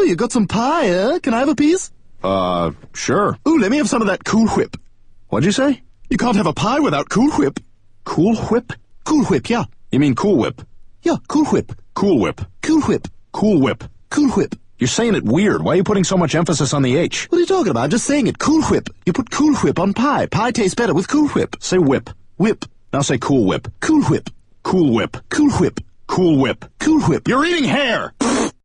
you got some pie, eh? Can I have a piece? Sure. Ooh, let me have some of that Cool Whip. What'd you say? You can't have a pie without Cool Whip. Cool Whip? Cool Whip, yeah. You mean Cool Whip? Yeah, Cool Whip. Cool Whip. Cool Whip. Cool Whip. Cool Whip. You're saying it weird. Why are you putting so much emphasis on the H? What are you talking about? I'm just saying it. Cool Whip. You put Cool Whip on pie. Pie tastes better with Cool Whip. Say whip. Whip. Now say Cool Whip. Cool Whip. Cool Whip. Cool Whip. Cool Whip. Cool Whip. You're eating hair!